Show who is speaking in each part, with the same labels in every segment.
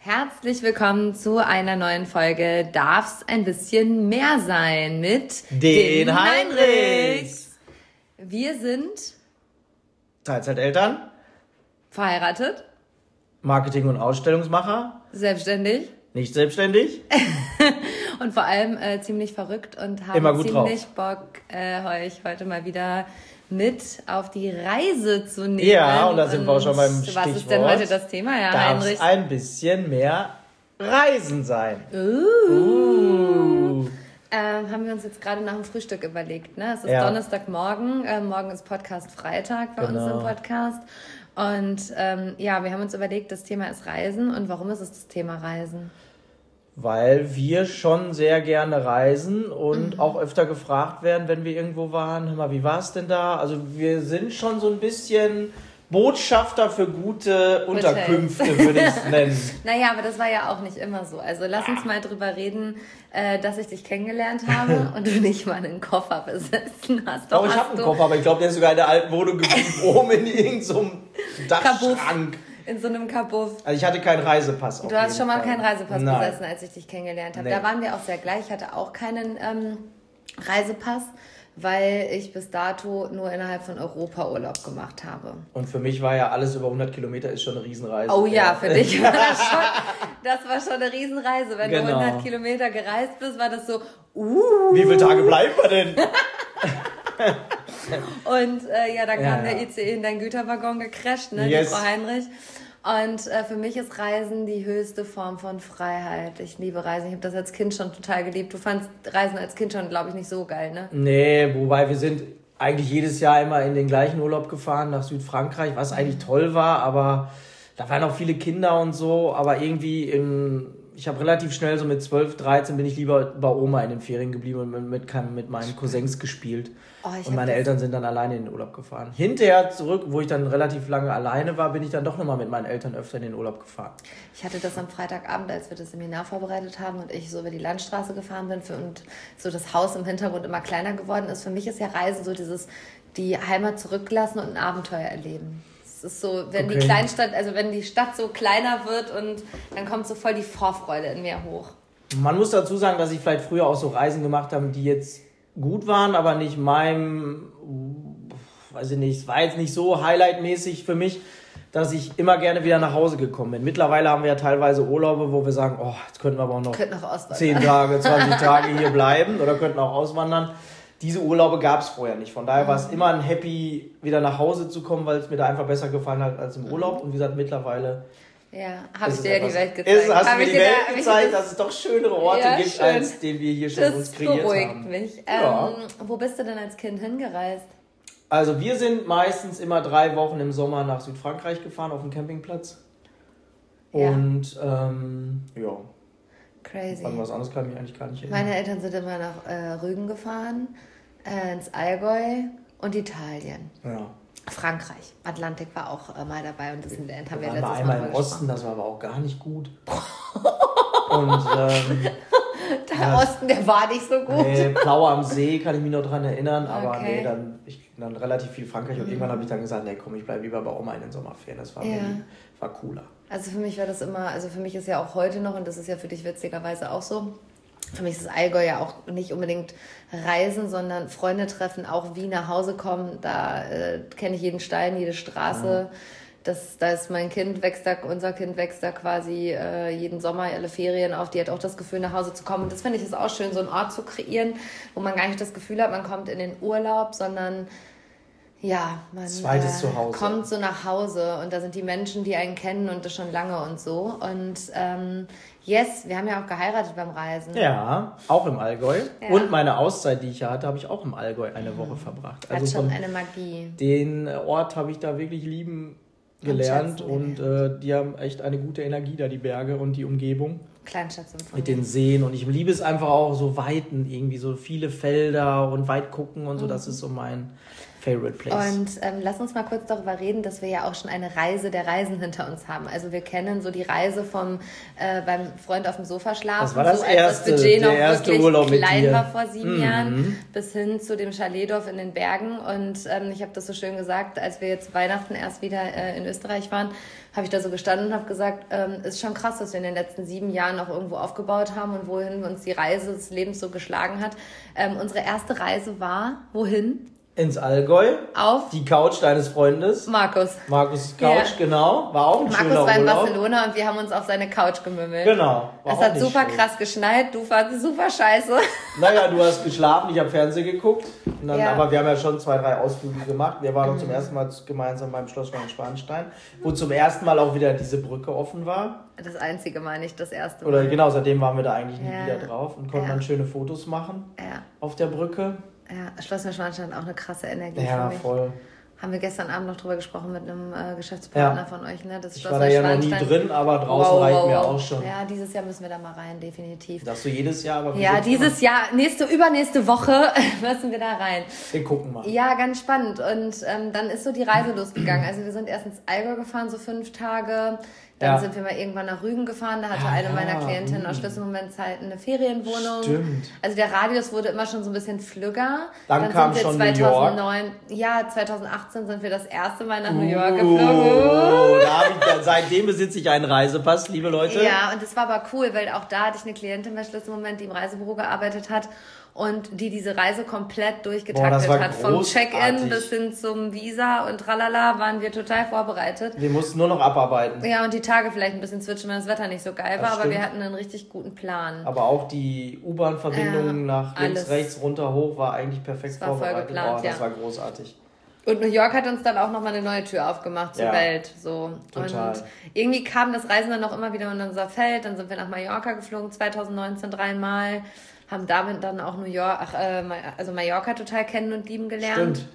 Speaker 1: Herzlich willkommen zu einer neuen Folge Darf's ein bisschen mehr sein mit
Speaker 2: den Heinrichs.
Speaker 1: Wir sind
Speaker 2: Teilzeiteltern,
Speaker 1: verheiratet,
Speaker 2: Marketing- und Ausstellungsmacher,
Speaker 1: selbstständig,
Speaker 2: nicht selbstständig
Speaker 1: und vor allem ziemlich verrückt und haben
Speaker 2: immer gut
Speaker 1: ziemlich
Speaker 2: drauf.
Speaker 1: Bock, euch heute mal wieder mit auf die Reise zu nehmen.
Speaker 2: Ja, und da sind wir auch schon beim Stichwort.
Speaker 1: Was ist denn heute das Thema, Herr
Speaker 2: Darf's
Speaker 1: Heinrich?
Speaker 2: ein bisschen mehr Reisen sein.
Speaker 1: Haben wir uns jetzt gerade nach dem Frühstück überlegt, ne? Es ist
Speaker 2: Ja.
Speaker 1: Donnerstagmorgen, morgen ist Podcast-Freitag bei uns im Podcast. Und wir haben uns überlegt, das Thema ist Reisen. Und warum ist es das Thema Reisen?
Speaker 2: Weil wir schon sehr gerne reisen und auch öfter gefragt werden, wenn wir irgendwo waren, hör mal, wie war es denn da? Also wir sind schon so ein bisschen Botschafter für gute Unterkünfte, würde ich es nennen.
Speaker 1: Naja, aber das war ja auch nicht immer so. Also lass uns mal drüber reden, dass ich dich kennengelernt habe und du nicht mal einen Koffer besessen hast.
Speaker 2: Doch, ich habe einen Koffer, aber ich glaube, der ist sogar in der alten Wohnung geblieben, oben in irgendeinem Dachschrank.
Speaker 1: In so einem Kabuff.
Speaker 2: Also ich hatte keinen Reisepass.
Speaker 1: Du hast schon mal keinen Reisepass
Speaker 2: Nein.
Speaker 1: besessen, als ich dich kennengelernt habe.
Speaker 2: Nee.
Speaker 1: Da waren wir auch sehr gleich. Ich hatte auch keinen Reisepass, weil ich bis dato nur innerhalb von Europa Urlaub gemacht habe.
Speaker 2: Und für mich war ja alles über 100 Kilometer ist schon eine Riesenreise.
Speaker 1: Oh ja, für dich war das war schon eine Riesenreise. Wenn
Speaker 2: Genau.
Speaker 1: du 100 Kilometer gereist bist, war das so,
Speaker 2: Wie viele Tage bleiben wir denn?
Speaker 1: Und dann kam
Speaker 2: Ja.
Speaker 1: der ICE in deinen Güterwaggon gecrasht, ne,
Speaker 2: Yes.
Speaker 1: die Frau Heinrich. Und für mich ist Reisen die höchste Form von Freiheit. Ich liebe Reisen. Ich habe das als Kind schon total geliebt. Du fandst Reisen als Kind schon, glaube ich, nicht so geil, ne?
Speaker 2: Nee, wobei wir sind eigentlich jedes Jahr immer in den gleichen Urlaub gefahren, nach Südfrankreich, was eigentlich toll war, aber da waren auch viele Kinder und so, aber irgendwie ich habe relativ schnell, so mit 12, 13, bin ich lieber bei Oma in den Ferien geblieben und mit meinen Cousins gespielt. Und meine Eltern sind dann alleine in den Urlaub gefahren. Hinterher zurück, wo ich dann relativ lange alleine war, bin ich dann doch nochmal mit meinen Eltern öfter in den Urlaub gefahren.
Speaker 1: Ich hatte das am Freitagabend, als wir das Seminar vorbereitet haben und ich so über die Landstraße gefahren bin und so das Haus im Hintergrund immer kleiner geworden ist. Für mich ist ja Reisen so die Heimat zurücklassen und ein Abenteuer erleben. Es ist so, wenn die Kleinstadt, also wenn die Stadt so kleiner wird und dann kommt so voll die Vorfreude in mir hoch.
Speaker 2: Man muss dazu sagen, dass ich vielleicht früher auch so Reisen gemacht habe, die jetzt gut waren, aber nicht weiß ich nicht, es war jetzt nicht so highlightmäßig für mich, dass ich immer gerne wieder nach Hause gekommen bin. Mittlerweile haben wir ja teilweise Urlaube, wo wir sagen, oh, jetzt könnten wir aber auch noch 10 Tage, 20 Tage hier bleiben oder könnten auch auswandern. Diese Urlaube gab es vorher nicht. Von daher war es immer ein Happy, wieder nach Hause zu kommen, weil es mir da einfach besser gefallen hat als im Urlaub. Und wie gesagt, mittlerweile
Speaker 1: ja, habe ich dir ja die Welt gezeigt.
Speaker 2: Hast du mir die Welt gezeigt, dass es doch schönere Orte gibt,
Speaker 1: schön.
Speaker 2: als den wir hier schon uns kreiert haben.
Speaker 1: Das beruhigt mich.
Speaker 2: Ja.
Speaker 1: Wo bist du denn als Kind hingereist?
Speaker 2: Also wir sind meistens immer 3 Wochen im Sommer nach Südfrankreich gefahren, auf dem Campingplatz. Und
Speaker 1: Crazy.
Speaker 2: An was anderes kann ich mich eigentlich gar nicht erinnern.
Speaker 1: Meine Eltern sind immer nach Rügen gefahren, ins Allgäu und Italien.
Speaker 2: Ja.
Speaker 1: Frankreich. Atlantik war auch mal dabei und Disneyland haben wir
Speaker 2: waren
Speaker 1: letztes
Speaker 2: einmal
Speaker 1: Mal
Speaker 2: im Osten, das war aber auch gar nicht gut. Und
Speaker 1: der Osten, der war nicht so gut.
Speaker 2: Nee, Plau am See kann ich mich noch dran erinnern, aber
Speaker 1: Okay.
Speaker 2: dann relativ viel Frankreich und irgendwann habe ich dann gesagt, nee, komm, ich bleibe lieber bei Oma in den Sommerferien. Das war, war cooler.
Speaker 1: Also für mich war das immer, also für mich ist ja auch heute noch, und das ist ja für dich witzigerweise auch so, für mich ist das Allgäu ja auch nicht unbedingt Reisen, sondern Freunde treffen, auch wie nach Hause kommen. Da kenne ich jeden Stein, jede Straße. Ja. Da ist unser Kind wächst da quasi jeden Sommer alle Ferien auf. Die hat auch das Gefühl, nach Hause zu kommen. Und das finde ich ist auch schön, so einen Ort zu kreieren, wo man gar nicht das Gefühl hat, man kommt in den Urlaub, sondern man
Speaker 2: zweites Zuhause.
Speaker 1: Kommt so nach Hause und da sind die Menschen, die einen kennen und das schon lange und so. Und wir haben ja auch geheiratet beim Reisen.
Speaker 2: Ja, auch im Allgäu. Ja. Und meine Auszeit, die ich ja hatte, habe ich auch im Allgäu eine Woche verbracht.
Speaker 1: Hat also schon eine Magie.
Speaker 2: Den Ort habe ich da wirklich lieben gelernt und die haben echt eine gute Energie da, die Berge und die Umgebung.
Speaker 1: Kleinstadtsymphonie.
Speaker 2: Mit den Seen und ich liebe es einfach auch so Weiten, irgendwie so viele Felder und weit gucken und so, das ist so Favorite Place.
Speaker 1: Und lass uns mal kurz darüber reden, dass wir ja auch schon eine Reise der Reisen hinter uns haben. Also wir kennen so die Reise vom beim Freund auf dem Sofa schlafen,
Speaker 2: das war das
Speaker 1: so
Speaker 2: erste,
Speaker 1: als das Budget noch wirklich
Speaker 2: Urlaub
Speaker 1: klein war vor 7 Jahren, bis hin zu dem Chaletdorf in den Bergen. Und ich habe das so schön gesagt, als wir jetzt Weihnachten erst wieder in Österreich waren, habe ich da so gestanden und habe gesagt, ist schon krass, was wir in den letzten 7 Jahren auch irgendwo aufgebaut haben und wohin uns die Reise des Lebens so geschlagen hat. Unsere erste Reise war, wohin?
Speaker 2: Ins Allgäu.
Speaker 1: Auf
Speaker 2: die Couch deines Freundes.
Speaker 1: Markus'
Speaker 2: Couch, genau. War auch ein schöner
Speaker 1: Markus war in
Speaker 2: Urlaub.
Speaker 1: Barcelona und wir haben uns auf seine Couch gemümmelt.
Speaker 2: Genau.
Speaker 1: Es hat super krass geschneit, du warst super scheiße.
Speaker 2: Naja, du hast geschlafen, ich habe Fernsehen geguckt. Und dann,
Speaker 1: Ja.
Speaker 2: Aber wir haben ja schon 2, 3 Ausflüge gemacht. Wir waren noch zum ersten Mal gemeinsam beim Schloss Neuschwanstein, wo zum ersten Mal auch wieder diese Brücke offen war.
Speaker 1: Das einzige Mal, nicht das erste Mal.
Speaker 2: Oder genau, seitdem waren wir da eigentlich nie
Speaker 1: Ja.
Speaker 2: wieder drauf und konnten dann schöne Fotos machen auf der Brücke.
Speaker 1: Ja, Schloss Neuschwanstein hat auch eine krasse Energie für
Speaker 2: Ja,
Speaker 1: mich.
Speaker 2: voll.
Speaker 1: Haben wir gestern Abend noch drüber gesprochen mit einem Geschäftspartner von euch, ne? Das
Speaker 2: Ich
Speaker 1: Schloss
Speaker 2: war da ja noch nie
Speaker 1: Neuschwanstein.
Speaker 2: drin, aber draußen reicht mir auch schon.
Speaker 1: Ja, dieses Jahr müssen wir da mal rein, definitiv.
Speaker 2: Das so jedes Jahr, aber
Speaker 1: Ja, dieses Jahr, übernächste Woche müssen wir da rein.
Speaker 2: Wir gucken mal.
Speaker 1: Ja, ganz spannend. Und dann ist so die Reise losgegangen. Also wir sind erst ins Allgäu gefahren, so 5 Tage. Dann sind wir mal irgendwann nach Rügen gefahren. Da hatte eine meiner Klientinnen aus Schlüsselmomentzeiten eine Ferienwohnung.
Speaker 2: Stimmt.
Speaker 1: Also der Radius wurde immer schon so ein bisschen flügger.
Speaker 2: Dann kam
Speaker 1: sind wir
Speaker 2: schon
Speaker 1: 2009, ja, 2018 sind wir das erste Mal nach New York geflogen.
Speaker 2: Seitdem besitze ich einen Reisepass, liebe Leute.
Speaker 1: Ja, und das war aber cool, weil auch da hatte ich eine Klientin bei Schlüsselmoment, die im Reisebüro gearbeitet hat und die diese Reise komplett durchgetaktet hat. Vom Check-in bis hin zum Visa und tralala waren wir total vorbereitet.
Speaker 2: Wir mussten nur noch abarbeiten.
Speaker 1: Ja, und die Tage vielleicht ein bisschen switchen, wenn das Wetter nicht so geil war, aber wir hatten einen richtig guten Plan.
Speaker 2: Aber auch die U-Bahn-Verbindung nach links, rechts, runter, hoch war eigentlich perfekt vorbereitet.
Speaker 1: Voll geplant,
Speaker 2: das war großartig.
Speaker 1: Und New York hat uns dann auch nochmal eine neue Tür aufgemacht zur Welt. So.
Speaker 2: Total.
Speaker 1: Und irgendwie kam das Reisen dann noch immer wieder in unser Feld. Dann sind wir nach Mallorca geflogen, 2019 3-mal. Haben damit dann auch Mallorca total kennen und lieben gelernt.
Speaker 2: Stimmt.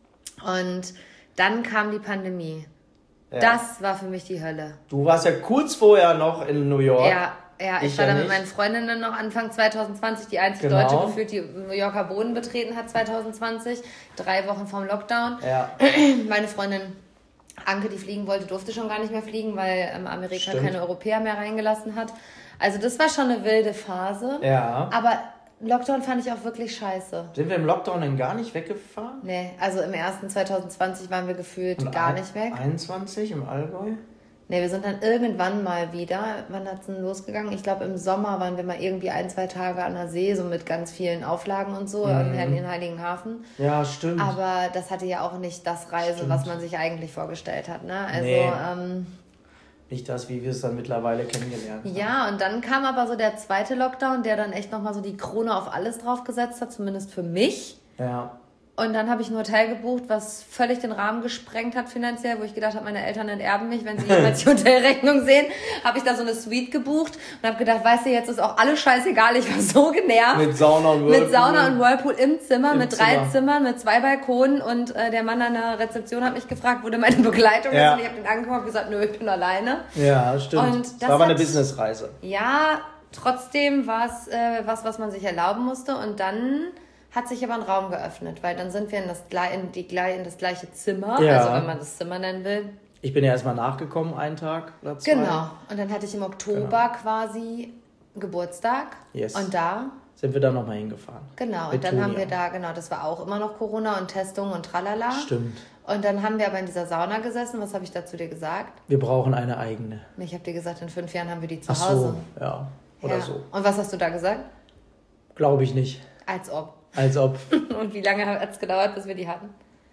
Speaker 1: Und dann kam die Pandemie. Ja. Das war für mich die Hölle.
Speaker 2: Du warst ja kurz vorher noch in New York.
Speaker 1: Ja, ich war da mit meinen Freundinnen noch Anfang 2020, die einzige Deutsche gefühlt, die New Yorker Boden betreten hat 2020. 3 Wochen vorm Lockdown.
Speaker 2: Ja.
Speaker 1: Meine Freundin Anke, die fliegen wollte, durfte schon gar nicht mehr fliegen, weil Amerika keine Europäer mehr reingelassen hat. Also das war schon eine wilde Phase. Ja. Aber Lockdown fand ich auch wirklich scheiße.
Speaker 2: Sind wir im Lockdown denn gar nicht weggefahren?
Speaker 1: Nee, also im ersten 2020 waren wir gefühlt gar nicht weg.
Speaker 2: 21 im Allgäu?
Speaker 1: Nee, wir sind dann irgendwann mal wieder. Wann hat es denn losgegangen? Ich glaube, im Sommer waren wir mal irgendwie 1-2 Tage an der See, so mit ganz vielen Auflagen und so, in Heiligenhafen.
Speaker 2: Ja, stimmt.
Speaker 1: Aber das hatte ja auch nicht das Reise, was man sich eigentlich vorgestellt hat, ne? Also,
Speaker 2: nicht das, wie wir es dann mittlerweile kennengelernt haben.
Speaker 1: Ja, und dann kam aber so der zweite Lockdown, der dann echt nochmal so die Krone auf alles draufgesetzt hat, zumindest für mich.
Speaker 2: Ja.
Speaker 1: Und dann habe ich ein Hotel gebucht, was völlig den Rahmen gesprengt hat finanziell, wo ich gedacht habe, meine Eltern enterben mich, wenn sie jemals die Hotelrechnung sehen. Habe ich da so eine Suite gebucht und habe gedacht, weißt du, jetzt ist auch alles scheißegal, ich war so genervt.
Speaker 2: Mit Sauna und Whirlpool.
Speaker 1: Mit Sauna und Whirlpool im Zimmer, mit 3 Zimmern, mit 2 Balkonen und der Mann an der Rezeption hat mich gefragt, wo denn meine Begleitung ist und ich habe den angeguckt und gesagt, nö, ich bin alleine.
Speaker 2: Ja, stimmt. Und das war aber eine Businessreise.
Speaker 1: Ja, trotzdem war es was man sich erlauben musste und dann hat sich aber ein Raum geöffnet, weil dann sind wir in das gleiche Zimmer, also wenn man das Zimmer nennen will.
Speaker 2: Ich bin ja erstmal nachgekommen, einen Tag oder 2.
Speaker 1: Genau, und dann hatte ich im Oktober quasi Geburtstag und da
Speaker 2: sind wir da nochmal hingefahren.
Speaker 1: Genau, und dann haben wir da, das war auch immer noch Corona und Testung und tralala.
Speaker 2: Stimmt.
Speaker 1: Und dann haben wir aber in dieser Sauna gesessen. Was habe ich dazu dir gesagt?
Speaker 2: Wir brauchen eine eigene.
Speaker 1: Ich habe dir gesagt, in 5 Jahren haben wir die zu
Speaker 2: Hause.
Speaker 1: Ach so,
Speaker 2: ja, oder so.
Speaker 1: Und was hast du da gesagt?
Speaker 2: Glaube ich nicht.
Speaker 1: Als ob. Und wie lange hat es gedauert, bis wir die hatten?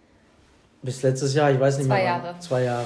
Speaker 2: Bis letztes Jahr, ich weiß nicht
Speaker 1: 2
Speaker 2: mehr.
Speaker 1: Jahre.
Speaker 2: 2 Jahre.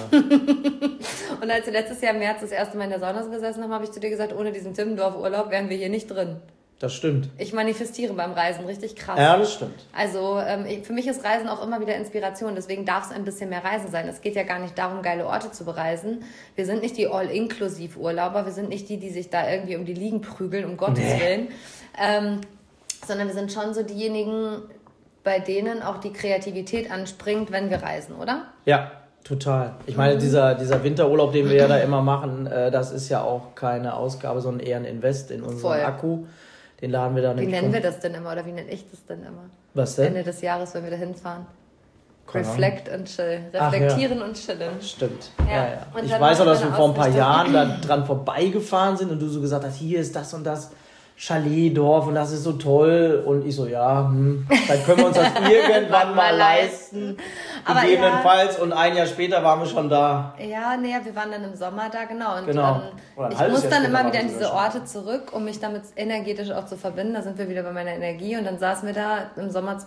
Speaker 1: Und als wir letztes Jahr im März das erste Mal in der Sauna gesessen haben, habe ich zu dir gesagt, ohne diesen Timmendorf-Urlaub wären wir hier nicht drin.
Speaker 2: Das stimmt.
Speaker 1: Ich manifestiere beim Reisen, richtig krass.
Speaker 2: Ja, das stimmt.
Speaker 1: Also für mich ist Reisen auch immer wieder Inspiration, deswegen darf es ein bisschen mehr Reisen sein. Es geht ja gar nicht darum, geile Orte zu bereisen. Wir sind nicht die All-Inklusiv-Urlauber, wir sind nicht die sich da irgendwie um die Liegen prügeln, um Gottes Willen. Sondern wir sind schon so diejenigen, bei denen auch die Kreativität anspringt, wenn wir reisen, oder?
Speaker 2: Ja, total. Ich meine, dieser Winterurlaub, den wir ja da immer machen, das ist ja auch keine Ausgabe, sondern eher ein Invest in unseren Akku. Den laden wir dann.
Speaker 1: Wie nennen wir das denn immer oder wie nenne ich das denn immer?
Speaker 2: Was denn?
Speaker 1: Ende des Jahres, wenn wir da hinfahren. Reflect und chill. Reflektieren und chillen.
Speaker 2: Stimmt.
Speaker 1: Ja.
Speaker 2: Ja. Ich weiß auch, dass wir vor ein paar Jahren da dran vorbeigefahren sind und du so gesagt hast, hier ist das und das Chaletdorf und das ist so toll. Und ich so, dann können wir uns das irgendwann mal leisten. Gegebenenfalls. Und ein Jahr später waren wir schon da.
Speaker 1: Ja, wir waren dann im Sommer da, genau. Und
Speaker 2: ich
Speaker 1: muss dann immer wieder in diese Orte zurück, um mich damit energetisch auch zu verbinden. Da sind wir wieder bei meiner Energie. Und dann saßen wir da im Sommer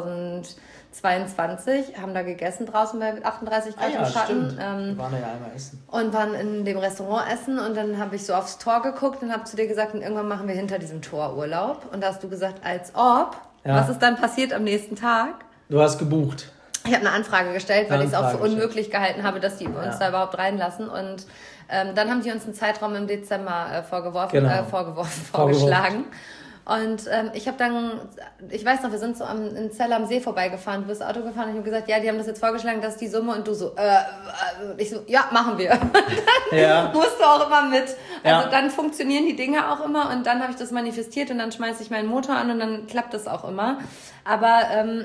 Speaker 1: 2022, haben da gegessen draußen bei 38 Grad im Schatten.
Speaker 2: Wir waren ja einmal essen.
Speaker 1: Und waren in dem Restaurant essen und dann habe ich so aufs Tor geguckt und habe zu dir gesagt, und irgendwann machen wir hinter diesem Tor Urlaub. Und da hast du gesagt, als ob. Ja. Was ist dann passiert am nächsten Tag?
Speaker 2: Du hast gebucht.
Speaker 1: Ich habe eine Anfrage gestellt, weil ich es auch für unmöglich gehalten habe, dass die uns da überhaupt reinlassen. Und dann haben die uns einen Zeitraum im Dezember vorgeschlagen. Und ich habe dann, ich weiß noch, wir sind so in Celle am See vorbeigefahren, du bist Auto gefahren und ich habe gesagt, ja, die haben das jetzt vorgeschlagen, das ist die Summe und du so, ich so, ja, machen wir. Und dann musst du auch immer mit. Also dann funktionieren die Dinge auch immer und dann habe ich das manifestiert und dann schmeiße ich meinen Motor an und dann klappt das auch immer. Aber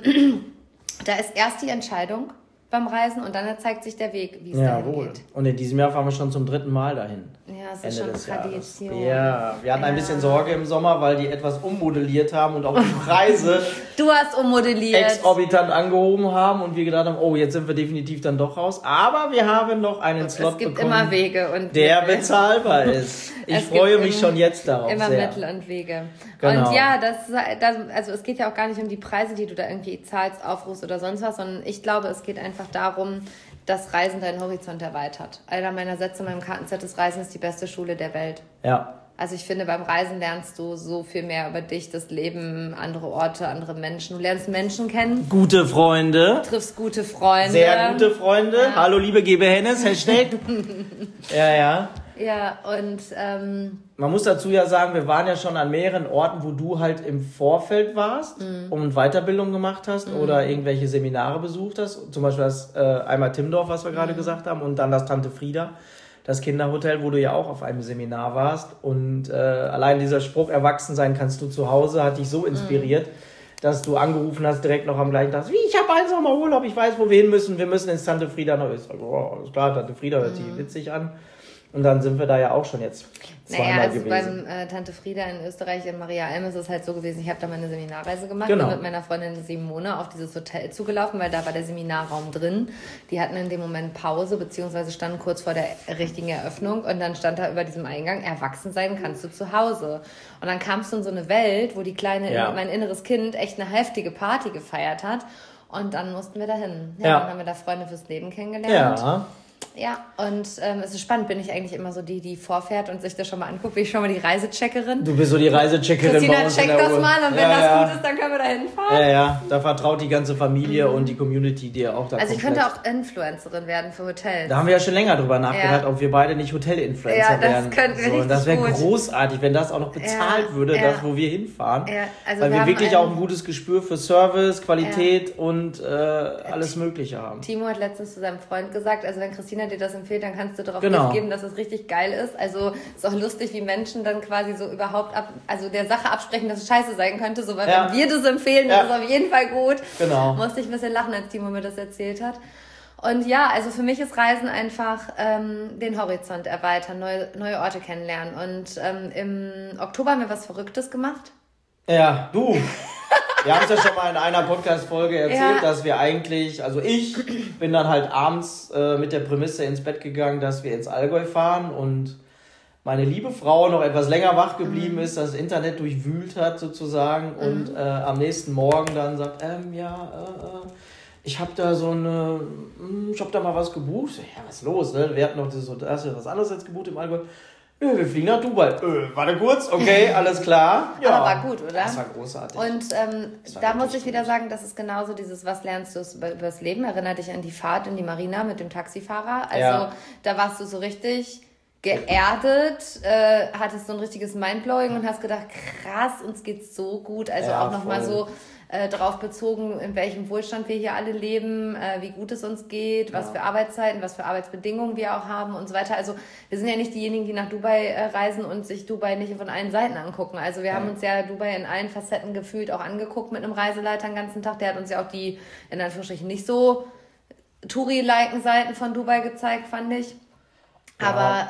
Speaker 1: da ist erst die Entscheidung beim Reisen und dann zeigt sich der Weg, wie es dahin geht.
Speaker 2: Und in diesem Jahr fahren wir schon zum 3. Mal dahin.
Speaker 1: Ja, es ist schon Tradition.
Speaker 2: Ja, wir hatten ein bisschen Sorge im Sommer, weil die etwas ummodelliert haben und auch die Preise
Speaker 1: du hast ummodelliert.
Speaker 2: Exorbitant angehoben haben und wir gedacht haben, oh, jetzt sind wir definitiv dann doch raus. Aber wir haben noch einen Slot bekommen,
Speaker 1: immer Wege und
Speaker 2: der bezahlbar ist. Ich freue mich schon jetzt darauf
Speaker 1: immer
Speaker 2: sehr.
Speaker 1: Mittel und Wege.
Speaker 2: Genau.
Speaker 1: Und ja, also es geht ja auch gar nicht um die Preise, die du da irgendwie zahlst, aufrufst oder sonst was, sondern ich glaube, es geht einfach darum, dass Reisen deinen Horizont erweitert. Einer meiner Sätze in meinem Kartenset ist, Reisen ist die beste Schule der Welt.
Speaker 2: Ja.
Speaker 1: Also ich finde, beim Reisen lernst du so viel mehr über dich, das Leben, andere Orte, andere Menschen. Du lernst Menschen kennen.
Speaker 2: Gute Freunde.
Speaker 1: Du triffst gute Freunde.
Speaker 2: Sehr gute Freunde. Ja. Hallo, liebe GB Hennes, Hashtag. Ja.
Speaker 1: Ja, und
Speaker 2: man muss dazu ja sagen, wir waren ja schon an mehreren Orten, wo du halt im Vorfeld warst und Weiterbildung gemacht hast oder irgendwelche Seminare besucht hast. Zum Beispiel das einmal Timdorf, was wir gerade gesagt haben, und dann das Tante Frieda, das Kinderhotel, wo du ja auch auf einem Seminar warst. Und allein dieser Spruch, erwachsen sein kannst du zu Hause, hat dich so inspiriert, dass du angerufen hast direkt noch am gleichen Tag. Wie, ich habe einen Sommerurlaub, ich weiß, wo wir hin müssen. Wir müssen ins Tante Frieda nach Österreich. Oh, alles klar, Tante Frieda hört sich witzig an. Und dann sind wir da ja auch schon jetzt zweimal gewesen.
Speaker 1: Beim Tante Frieda in Österreich, in Maria Alm, ist es halt so gewesen, ich habe da meine Seminarreise gemacht und mit meiner Freundin Simone auf dieses Hotel zugelaufen, weil da war der Seminarraum drin. Die hatten in dem Moment Pause, beziehungsweise standen kurz vor der richtigen Eröffnung und dann stand da über diesem Eingang, erwachsen sein kannst du zu Hause. Und dann kamst du in so eine Welt, wo die Kleine, mein inneres Kind, echt eine heftige Party gefeiert hat. Und dann mussten wir dahin. Ja, dann haben wir da Freunde fürs Leben kennengelernt. Ja, und es ist spannend, bin ich eigentlich immer so die vorfährt und sich das schon mal anguckt, bin ich schon mal die Reisecheckerin.
Speaker 2: Du bist so die Reisecheckerin
Speaker 1: Christina
Speaker 2: bei uns
Speaker 1: checkt das mal und wenn das gut ist, dann können wir da hinfahren.
Speaker 2: Ja, da vertraut die ganze Familie und die Community dir auch da.
Speaker 1: Also ich könnte auch Influencerin werden für Hotels.
Speaker 2: Da haben wir ja schon länger drüber nachgedacht, ob wir beide nicht Hotel-Influencer werden.
Speaker 1: Das könnten wir richtig
Speaker 2: das wäre großartig, wenn das auch noch bezahlt würde, das, wo wir hinfahren.
Speaker 1: Ja, also
Speaker 2: weil wir wirklich auch ein gutes Gespür für Service, Qualität und alles Mögliche haben.
Speaker 1: Timo hat letztens zu seinem Freund gesagt, also wenn Christina dir das empfiehlt, dann kannst du darauf geben, dass es richtig geil ist. Also ist auch lustig, wie Menschen dann quasi so überhaupt der Sache absprechen, dass es scheiße sein könnte. So, weil wenn wir das empfehlen, dann ist es auf jeden Fall gut.
Speaker 2: Genau.
Speaker 1: Musste ich ein bisschen lachen, als Timo mir das erzählt hat. Und ja, also für mich ist Reisen einfach den Horizont erweitern, neue Orte kennenlernen. Und im Oktober haben wir was Verrücktes gemacht.
Speaker 2: Ja, du. Wir haben es ja schon mal in einer Podcast-Folge erzählt, dass wir eigentlich, also ich bin dann halt abends mit der Prämisse ins Bett gegangen, dass wir ins Allgäu fahren und meine liebe Frau noch etwas länger wach geblieben ist, das Internet durchwühlt hat sozusagen und am nächsten Morgen dann sagt, ich habe da ich habe da mal was gebucht. Ja, was ist los, ne? Wir hatten noch hast du was anderes jetzt gebucht im Allgäu? Ja, wir fliegen nach Dubai. Warte kurz, okay, alles klar. Ja,
Speaker 1: aber war gut, oder?
Speaker 2: Das war großartig.
Speaker 1: Und da muss ich wieder sagen, das ist genauso dieses, was lernst du übers Leben? Erinnert dich an die Fahrt in die Marina mit dem Taxifahrer. Also da warst du so richtig geerdet, hattest so ein richtiges Mindblowing und hast gedacht, krass, uns geht's so gut. Also auch nochmal so darauf bezogen, in welchem Wohlstand wir hier alle leben, wie gut es uns geht, was für Arbeitszeiten, was für Arbeitsbedingungen wir auch haben und so weiter. Also wir sind ja nicht diejenigen, die nach Dubai reisen und sich Dubai nicht von allen Seiten angucken. Also wir haben uns ja Dubai in allen Facetten gefühlt auch angeguckt mit einem Reiseleiter den ganzen Tag. Der hat uns ja auch die, in Anführungsstrichen, nicht so Touri-liken Seiten von Dubai gezeigt, fand ich. Ja. Aber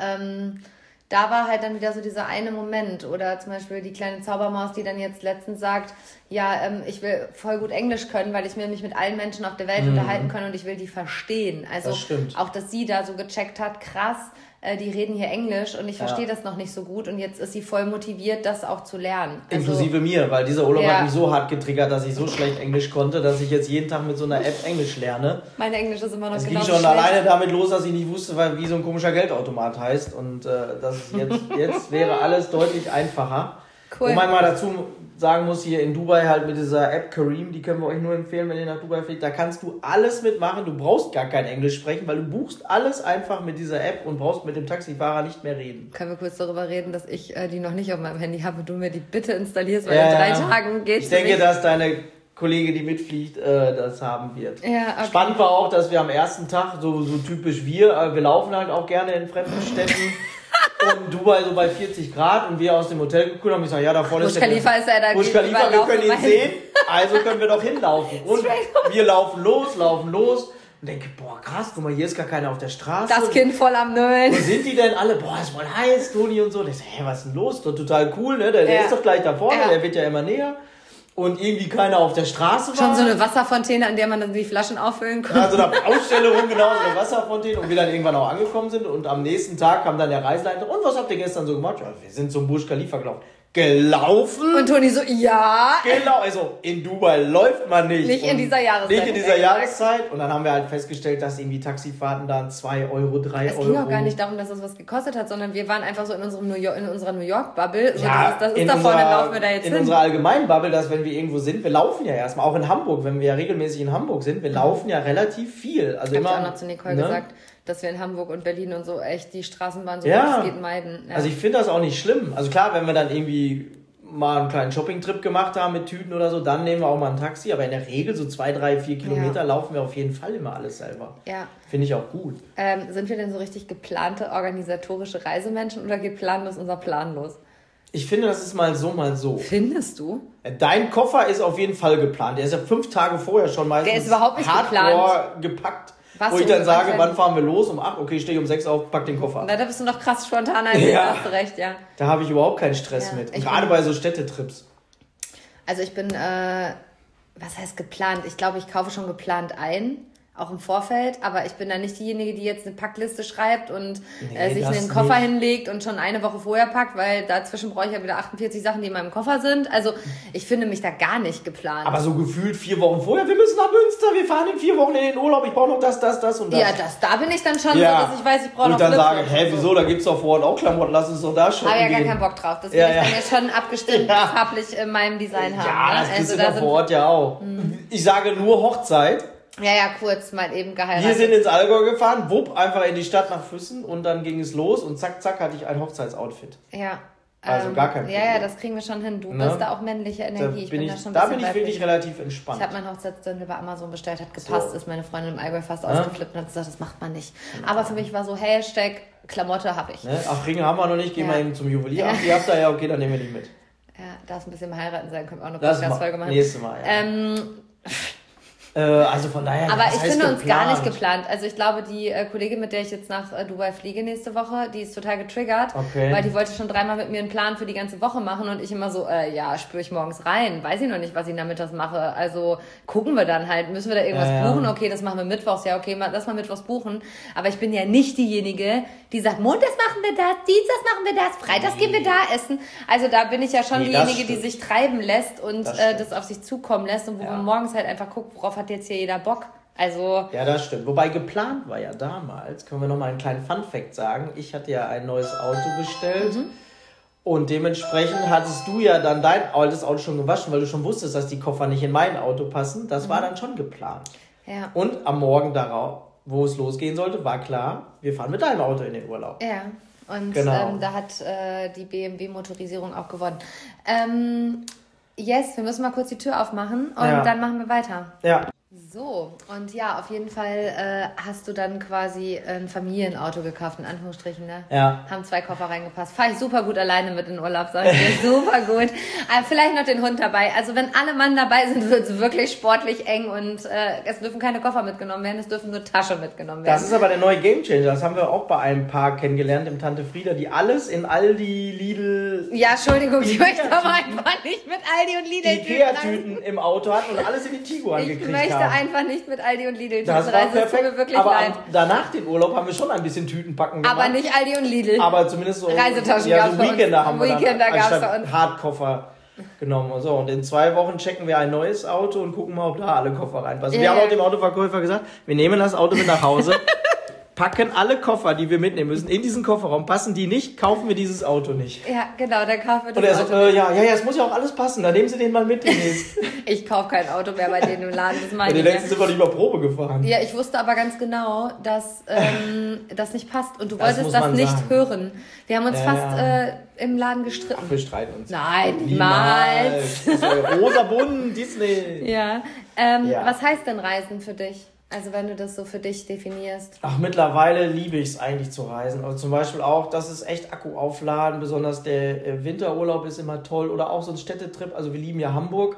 Speaker 1: da war halt dann wieder so dieser eine Moment. Oder zum Beispiel die kleine Zaubermaus, die dann jetzt letztens sagt, ja, ich will voll gut Englisch können, weil ich will mich mit allen Menschen auf der Welt unterhalten können und ich will die verstehen. Also auch, dass sie da so gecheckt hat, krass, die reden hier Englisch und ich verstehe das noch nicht so gut und jetzt ist sie voll motiviert, das auch zu lernen.
Speaker 2: Inklusive mir, weil dieser Urlaub hat mich so hart getriggert, dass ich so schlecht Englisch konnte, dass ich jetzt jeden Tag mit so einer App Englisch lerne.
Speaker 1: Mein Englisch ist immer noch
Speaker 2: genau so schlecht. Es ging schon alleine damit los, dass ich nicht wusste, wie so ein komischer Geldautomat heißt und das ist jetzt wäre alles deutlich einfacher. Cool. Wo man mal dazu sagen muss, hier in Dubai halt mit dieser App Careem, die können wir euch nur empfehlen, wenn ihr nach Dubai fliegt, da kannst du alles mitmachen, du brauchst gar kein Englisch sprechen, weil du buchst alles einfach mit dieser App und brauchst mit dem Taxifahrer nicht mehr reden.
Speaker 1: Können wir kurz darüber reden, dass ich die noch nicht auf meinem Handy habe und du mir die bitte installierst, weil in 3 Tagen geht's.
Speaker 2: Ich denke, dass deine Kollegin, die mitfliegt, das haben wird. Ja, okay. Spannend war auch, dass wir am ersten Tag, so typisch wir laufen halt auch gerne in fremden Städten. Und Dubai so bei 40 Grad und wir aus dem Hotel geguckt haben, ich sage, ja, da vorne ist der
Speaker 1: Burj Khalifa, ist ja da.
Speaker 2: Burj Khalifa, wir können ihn sehen, also können wir doch hinlaufen. Und wir laufen los und denke, boah, krass, guck mal, hier ist gar keiner auf der Straße.
Speaker 1: Das Kind voll am Nölen.
Speaker 2: Wo sind die denn alle? Boah, ist voll heiß, Toni und so. Ich sage, hey, was ist denn los? Doch total cool, ne? Der ist doch gleich da vorne, der wird ja immer näher. Und irgendwie keiner auf der Straße war.
Speaker 1: Schon so eine Wasserfontäne, an der man dann die Flaschen auffüllen kann.
Speaker 2: Also da Ausstelle rum, genau, so eine Wasserfontäne. Und wir dann irgendwann auch angekommen sind. Und am nächsten Tag kam dann der Reiseleiter. Und was habt ihr gestern so gemacht? Ja, wir sind zum Burj Khalifa gelaufen.
Speaker 1: Und Toni so, ja.
Speaker 2: Genau, also in Dubai läuft man nicht.
Speaker 1: Nicht in dieser Jahreszeit.
Speaker 2: Nicht in dieser Jahreszeit. Und dann haben wir halt festgestellt, dass irgendwie Taxifahrten da 2 Euro, 3 Euro.
Speaker 1: Es ging auch gar nicht darum, dass das was gekostet hat, sondern wir waren einfach so in unserer New York-Bubble. So, ja, das ist da vorne, laufen wir da jetzt hin.
Speaker 2: In unserer allgemeinen Bubble, dass wenn wir irgendwo sind, wir laufen ja erstmal. Auch in Hamburg, wenn wir ja regelmäßig in Hamburg sind, wir laufen ja relativ viel. Also immer,
Speaker 1: ich auch noch zu Nicole gesagt, dass wir in Hamburg und Berlin und so echt die Straßenbahn so gut es geht meiden. Ja.
Speaker 2: Also ich finde das auch nicht schlimm. Also klar, wenn wir dann irgendwie mal einen kleinen Shopping-Trip gemacht haben mit Tüten oder so, dann nehmen wir auch mal ein Taxi. Aber in der Regel so 2, 3, 4 Kilometer laufen wir auf jeden Fall immer alles selber. Ja. Finde ich auch gut.
Speaker 1: Sind wir denn so richtig geplante, organisatorische Reisemenschen oder geht planlos unser Plan los?
Speaker 2: Ich finde, das ist mal so, mal so.
Speaker 1: Findest du?
Speaker 2: Dein Koffer ist auf jeden Fall geplant. Der ist ja 5 Tage vorher schon meistens
Speaker 1: der ist überhaupt nicht
Speaker 2: hardcore gepackt.
Speaker 1: Was
Speaker 2: wo ich dann sage, wann fahren wir los? Um 8, okay, stehe ich um 6 auf, pack den Koffer ab.
Speaker 1: Na, da bist du noch krass spontaner als ich, hast du recht, ja.
Speaker 2: Da habe ich überhaupt keinen Stress mit. Und gerade bei so Städtetrips.
Speaker 1: Also ich bin, was heißt geplant? Ich glaube, ich kaufe schon geplant ein. Auch im Vorfeld, aber ich bin da nicht diejenige, die jetzt eine Packliste schreibt und sich einen Koffer hinlegt und schon eine Woche vorher packt, weil dazwischen brauche ich ja wieder 48 Sachen, die in meinem Koffer sind. Also ich finde mich da gar nicht geplant.
Speaker 2: Aber so gefühlt 4 Wochen vorher, wir müssen nach Münster, wir fahren in 4 Wochen in den Urlaub, ich brauche noch das und das.
Speaker 1: Ja, da bin ich dann schon so, dass ich weiß, ich brauche noch
Speaker 2: Flipflops. Und dann sage, wieso, da gibt's doch vor Ort auch Klamotten, lass uns doch da shoppen
Speaker 1: gehen. Aber ja gar keinen Bock drauf, das will ich dann jetzt schon abgestimmt farblich in meinem Design haben.
Speaker 2: Ja, das kriegst du da vor Ort ja auch. Ich sage nur Hochzeit.
Speaker 1: Ja, kurz mal eben geheiratet.
Speaker 2: Wir sind ins Allgäu gefahren, wupp, einfach in die Stadt nach Füssen und dann ging es los und zack, hatte ich ein Hochzeitsoutfit.
Speaker 1: Ja.
Speaker 2: Also gar kein Problem.
Speaker 1: Ja, das kriegen wir schon hin. Du bist da auch männliche Energie.
Speaker 2: Da bin ich wirklich relativ entspannt.
Speaker 1: Ich habe mein Hochzeitsdirndl bei Amazon bestellt, hat gepasst, ist meine Freundin im Allgäu fast ausgeflippt und hat gesagt, das macht man nicht. Aber für mich war so, Hashtag Klamotte habe ich.
Speaker 2: Ne? Ach, Ringe haben wir noch nicht, gehen wir eben zum Juwelier. Ach, die habt ihr ja, okay, dann nehmen wir die mit.
Speaker 1: Ja, darf es ein bisschen heiraten sein, können wir auch eine Podcast-Folge machen.
Speaker 2: Nächstes Mal, ja. Also von daher.
Speaker 1: Aber ich finde uns gar nicht geplant. Also ich glaube, die Kollegin, mit der ich jetzt nach Dubai fliege nächste Woche, die ist total getriggert, weil die wollte schon 3-mal mit mir einen Plan für die ganze Woche machen und ich immer so, spüre ich morgens rein, weiß ich noch nicht, was ich nachmittags mache. Also gucken wir dann halt, müssen wir da irgendwas buchen? Okay, das machen wir mittwochs, ja okay, lass mal mittwochs buchen. Aber ich bin ja nicht diejenige, die sagt, montags machen wir das, dienstags machen wir das, freitags gehen wir da essen. Also da bin ich ja schon diejenige, die sich treiben lässt und das auf sich zukommen lässt und wo man morgens halt einfach guckt, worauf hat jetzt hier jeder Bock. Also
Speaker 2: ja, das stimmt. Wobei geplant war ja damals, können wir nochmal einen kleinen Funfact sagen, ich hatte ja ein neues Auto bestellt und dementsprechend hattest du ja dann dein altes Auto schon gewaschen, weil du schon wusstest, dass die Koffer nicht in mein Auto passen. Das war dann schon geplant.
Speaker 1: Ja.
Speaker 2: Und am Morgen darauf, wo es losgehen sollte, war klar, wir fahren mit deinem Auto in den Urlaub.
Speaker 1: Ja. Und
Speaker 2: Genau.
Speaker 1: da hat die BMW-Motorisierung auch gewonnen. Yes, wir müssen mal kurz die Tür aufmachen und dann machen wir weiter.
Speaker 2: Ja.
Speaker 1: So, und ja, auf jeden Fall hast du dann quasi ein Familienauto gekauft, in Anführungsstrichen, ne?
Speaker 2: Ja.
Speaker 1: Haben 2 Koffer reingepasst. Fahre ich super gut alleine mit in Urlaub, sag ich dir. Super gut. Vielleicht noch den Hund dabei. Also wenn alle Mann dabei sind, wird es wirklich sportlich eng und es dürfen keine Koffer mitgenommen werden, es dürfen nur Taschen mitgenommen werden.
Speaker 2: Das ist aber der neue Gamechanger. Das haben wir auch bei einem Paar kennengelernt, im Tante Frieda, die alles in Aldi, Lidl...
Speaker 1: Ja, Entschuldigung, ich möchte aber einfach nicht mit Aldi und Lidl
Speaker 2: Ikea-Tüten im Auto hatten und alles in die Tiguan gekriegt haben.
Speaker 1: Ich möchte einfach nicht mit Aldi und Lidl
Speaker 2: das war
Speaker 1: reisen.
Speaker 2: perfekt.
Speaker 1: Das tut mir wirklich
Speaker 2: aber
Speaker 1: leid.
Speaker 2: Danach den Urlaub haben wir schon ein bisschen Tüten packen gemacht.
Speaker 1: Aber nicht Aldi und Lidl.
Speaker 2: Aber zumindest so
Speaker 1: Reisetaschen
Speaker 2: ja,
Speaker 1: gab's
Speaker 2: so
Speaker 1: bei uns.
Speaker 2: Weekender haben wir
Speaker 1: Weekender
Speaker 2: dann
Speaker 1: gab's
Speaker 2: anstatt
Speaker 1: bei uns.
Speaker 2: Hardkoffer genommen. Und so. Und in 2 Wochen checken wir ein neues Auto und gucken mal, ob da alle Koffer reinpassen. Wir haben auch dem Autoverkäufer gesagt, wir nehmen das Auto mit nach Hause, packen alle Koffer, die wir mitnehmen müssen, in diesen Kofferraum. Passen die nicht, kaufen wir dieses Auto nicht.
Speaker 1: Ja, genau, dann kaufen wir das
Speaker 2: Und er
Speaker 1: Auto.
Speaker 2: sagt, ja, es muss ja auch alles passen, dann nehmen Sie den mal mit demnächst.
Speaker 1: Ich kaufe kein Auto mehr bei denen im Laden, das
Speaker 2: Ja,
Speaker 1: meine
Speaker 2: die
Speaker 1: ich.
Speaker 2: letzten sind wir nicht mal Probe gefahren.
Speaker 1: Ja, ich wusste aber ganz genau, dass das nicht passt. Und du
Speaker 2: Das
Speaker 1: wolltest
Speaker 2: muss
Speaker 1: das
Speaker 2: man
Speaker 1: nicht
Speaker 2: sagen.
Speaker 1: hören. Wir haben uns
Speaker 2: Ja,
Speaker 1: fast im Laden gestritten.
Speaker 2: Wir streiten uns.
Speaker 1: Nein, niemals.
Speaker 2: Das ist rosa bunt, Disney.
Speaker 1: Ja.
Speaker 2: Ja.
Speaker 1: Was heißt denn Reisen für dich? Also wenn du das so für dich definierst.
Speaker 2: Ach, mittlerweile liebe ich es eigentlich zu reisen. Also zum Beispiel auch, das ist echt Akku aufladen. Besonders der Winterurlaub ist immer toll. Oder auch so ein Städtetrip. Also wir lieben ja Hamburg.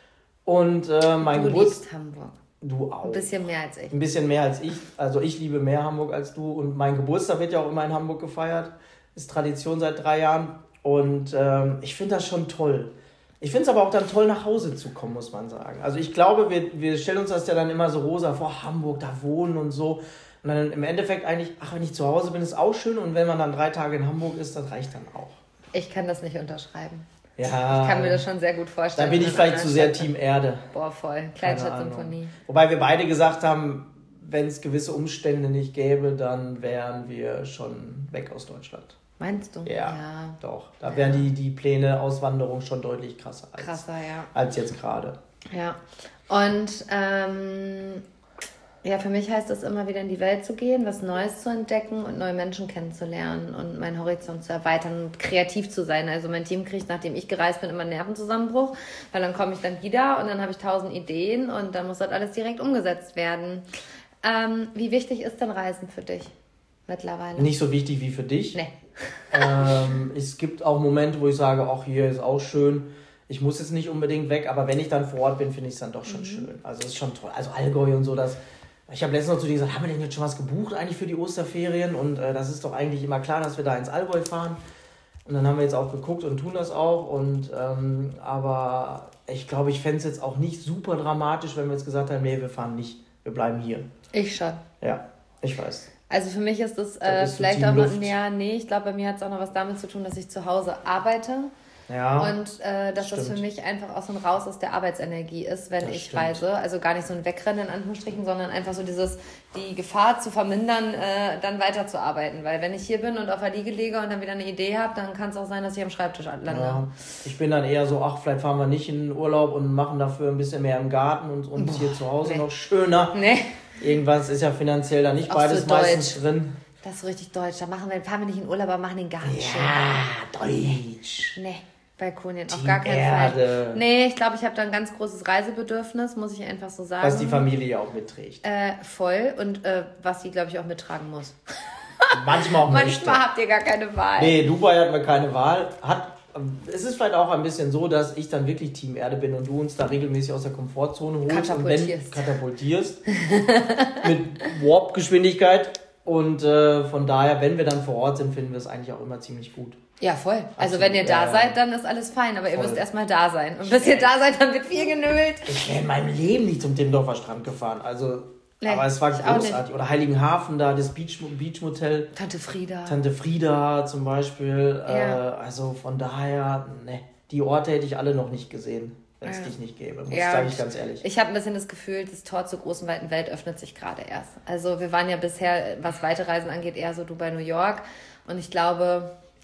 Speaker 2: Und mein
Speaker 1: Du
Speaker 2: Geburtstag...
Speaker 1: liebst Hamburg.
Speaker 2: Du auch.
Speaker 1: Ein bisschen mehr als ich.
Speaker 2: Ein bisschen mehr als ich. Also ich liebe mehr Hamburg als du. Und mein Geburtstag wird ja auch immer in Hamburg gefeiert. Ist Tradition seit 3 Jahren. Und ich finde das schon toll. Ich finde es aber auch dann toll, nach Hause zu kommen, muss man sagen. Also ich glaube, wir stellen uns das ja dann immer so rosa vor, Hamburg, da wohnen und so. Und dann im Endeffekt eigentlich, ach, wenn ich zu Hause bin, ist auch schön. Und wenn man dann 3 Tage in Hamburg ist, das reicht dann auch.
Speaker 1: Ich kann das nicht unterschreiben.
Speaker 2: Ja,
Speaker 1: Ich kann mir das schon sehr gut vorstellen.
Speaker 2: da bin ich
Speaker 1: in
Speaker 2: vielleicht
Speaker 1: einer
Speaker 2: zu sehr
Speaker 1: Stadt.
Speaker 2: Team Erde.
Speaker 1: Boah, voll.
Speaker 2: Keine
Speaker 1: Kleinstadtsymphonie.
Speaker 2: Ahnung. Wobei wir beide gesagt haben, wenn es gewisse Umstände nicht gäbe, dann wären wir schon weg aus Deutschland.
Speaker 1: Meinst du?
Speaker 2: Ja, doch. Da wären die Pläne Auswanderung schon deutlich krasser als jetzt gerade.
Speaker 1: Ja. Und ja, für mich heißt es immer wieder in die Welt zu gehen, was Neues zu entdecken und neue Menschen kennenzulernen und meinen Horizont zu erweitern und kreativ zu sein. Also mein Team kriegt, nachdem ich gereist bin, immer einen Nervenzusammenbruch, weil dann komme ich dann wieder und dann habe ich 1000 Ideen und dann muss das alles direkt umgesetzt werden. Wie wichtig ist denn Reisen für dich mittlerweile?
Speaker 2: Nicht so wichtig wie für dich.
Speaker 1: Nee.
Speaker 2: Es gibt auch Momente, wo ich sage, ach, hier ist auch schön. Ich muss jetzt nicht unbedingt weg, aber wenn ich dann vor Ort bin, finde ich es dann doch schon schön. Also es ist schon toll. Also Allgäu und so, ich habe letztens noch zu dir gesagt, haben wir denn jetzt schon was gebucht eigentlich für die Osterferien? Und das ist doch eigentlich immer klar, dass wir da ins Allgäu fahren. Und dann haben wir jetzt auch geguckt und tun das auch. Aber ich glaube, ich fände es jetzt auch nicht super dramatisch, wenn wir jetzt gesagt haben, nee, wir fahren nicht, wir bleiben hier.
Speaker 1: Ich schon.
Speaker 2: Ja, ich weiß.
Speaker 1: Also für mich ist das
Speaker 2: bist du
Speaker 1: vielleicht
Speaker 2: Team
Speaker 1: auch noch,
Speaker 2: Luft.
Speaker 1: nee, ich glaube, bei mir hat es auch noch was damit zu tun, dass ich zu Hause arbeite.
Speaker 2: Ja,
Speaker 1: Und dass das für mich einfach auch so ein Raus aus der Arbeitsenergie ist, wenn ich reise. Also gar nicht so ein Wegrennen in Anführungsstrichen, sondern einfach so die Gefahr zu vermindern, dann weiterzuarbeiten. Weil wenn ich hier bin und auf der Liege lege und dann wieder eine Idee habe, dann kann es auch sein, dass ich am Schreibtisch lande.
Speaker 2: ja. Ich bin dann eher so, ach, vielleicht fahren wir nicht in den Urlaub und machen dafür ein bisschen mehr im Garten und uns hier zu Hause noch schöner.
Speaker 1: Nee.
Speaker 2: Irgendwas ist ja finanziell da nicht beides
Speaker 1: so
Speaker 2: meistens
Speaker 1: deutsch.
Speaker 2: drin.
Speaker 1: Das ist so richtig deutsch. Da fahren wir nicht in Urlaub, aber machen den Garten schön.
Speaker 2: Ja, deutsch.
Speaker 1: Nee, Balkonien, auf
Speaker 2: Team
Speaker 1: gar keinen
Speaker 2: Erde.
Speaker 1: Fall. Nee, ich glaube, ich habe da ein ganz großes Reisebedürfnis, muss ich einfach so sagen.
Speaker 2: Was die Familie ja auch mitträgt.
Speaker 1: Voll und was sie, glaube ich, auch mittragen muss.
Speaker 2: Manchmal auch möchte.
Speaker 1: Manchmal habt ihr gar keine Wahl.
Speaker 2: Nee, Dubai hatten wir keine Wahl. Es ist vielleicht auch ein bisschen so, dass ich dann wirklich Team Erde bin und du uns da regelmäßig aus der Komfortzone holst und katapultierst mit Warp-Geschwindigkeit. Und von daher, wenn wir dann vor Ort sind, finden wir es eigentlich auch immer ziemlich gut.
Speaker 1: Ja, voll. Also
Speaker 2: Absolut,
Speaker 1: wenn ihr da
Speaker 2: ja.
Speaker 1: seid, dann ist alles fein. Aber ihr
Speaker 2: Voll.
Speaker 1: müsst erstmal da sein. Und bis ihr da seid, dann wird viel genölt.
Speaker 2: Ich wäre in meinem Leben nicht zum Timmendorfer Strand gefahren. Also,
Speaker 1: Nee,
Speaker 2: aber es war
Speaker 1: ich auch
Speaker 2: großartig. Oder Heiligenhafen da, das Beachmotel.
Speaker 1: Tante Frieda.
Speaker 2: Tante Frieda zum Beispiel.
Speaker 1: Ja.
Speaker 2: Also von daher, ne, die Orte hätte ich alle noch nicht gesehen, wenn es dich nicht gäbe. Sage ich ganz ehrlich.
Speaker 1: Ich habe ein bisschen das Gefühl, das Tor zur großen, weiten Welt öffnet sich gerade erst. Also wir waren ja bisher, was Weiterreisen angeht, eher so Dubai, New York. Und ich glaube,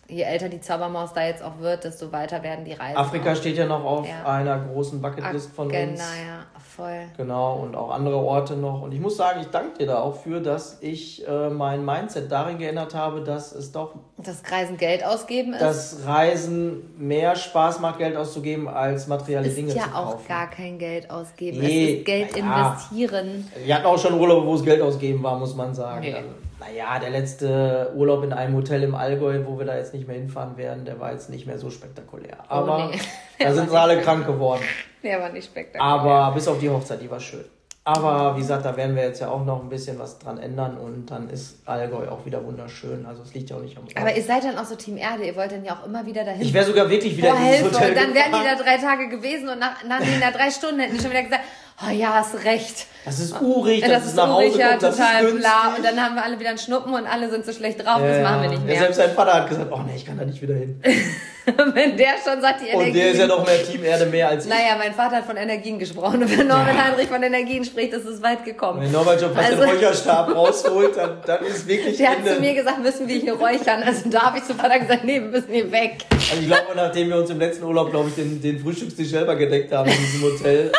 Speaker 1: je älter die Zaubermaus da jetzt auch wird, desto weiter werden die Reisen.
Speaker 2: Afrika
Speaker 1: auch.
Speaker 2: steht ja noch auf einer großen Bucketlist von uns.
Speaker 1: Genau, ja, voll.
Speaker 2: Genau, und auch andere Orte noch. Und ich muss sagen, ich danke dir da auch für, dass ich mein Mindset darin geändert habe, dass es doch...
Speaker 1: Das Reisen Geld ausgeben ist.
Speaker 2: Dass Reisen mehr Spaß macht, Geld auszugeben, als materielle Dinge zu kaufen.
Speaker 1: Ist ja auch gar kein Geld ausgeben. Es ist Geld investieren.
Speaker 2: Wir hatten auch schon Urlaube, wo es Geld ausgeben war, muss man sagen.
Speaker 1: Nee.
Speaker 2: Naja, der letzte Urlaub in einem Hotel im Allgäu, wo wir da jetzt nicht mehr hinfahren werden, der war jetzt nicht mehr so spektakulär. Aber da sind sie alle krank geworden.
Speaker 1: Der war nicht spektakulär.
Speaker 2: Aber bis auf die Hochzeit, die war schön. Aber wie gesagt, da werden wir jetzt ja auch noch ein bisschen was dran ändern und dann ist Allgäu auch wieder wunderschön. Also es liegt ja auch nicht am Ort.
Speaker 1: Aber ihr seid dann auch so Team Erde, ihr wollt dann ja auch immer wieder dahin.
Speaker 2: Ich wäre sogar wirklich wieder in dieses Hotel
Speaker 1: und dann wären die da 3 Tage gewesen und nach den da 3 Stunden hätten die schon wieder gesagt, oh ja, hast recht.
Speaker 2: Das ist urig,
Speaker 1: das ist
Speaker 2: nach Hause
Speaker 1: ja
Speaker 2: kommt, das
Speaker 1: total
Speaker 2: ist
Speaker 1: bla. Und dann haben wir alle wieder einen Schnuppen und alle sind so schlecht drauf, das machen wir nicht mehr.
Speaker 2: Ja, selbst sein Vater hat gesagt, oh nee, ich kann da nicht wieder hin.
Speaker 1: Wenn der schon sagt, die Energie...
Speaker 2: Und der ist ja noch mehr Team Erde mehr als ich.
Speaker 1: Naja, mein Vater hat von Energien gesprochen. Und wenn Norbert Heinrich von Energien spricht, ist es weit gekommen.
Speaker 2: Wenn Norbert schon fast den Räucherstab rausholt, dann ist wirklich
Speaker 1: Der hat zu mir gesagt, müssen wir hier räuchern. Also da habe ich zum Vater gesagt, nee, wir müssen hier weg.
Speaker 2: Also ich glaube, nachdem wir uns im letzten Urlaub, glaube ich, den Frühstückstisch selber gedeckt haben in diesem Hotel...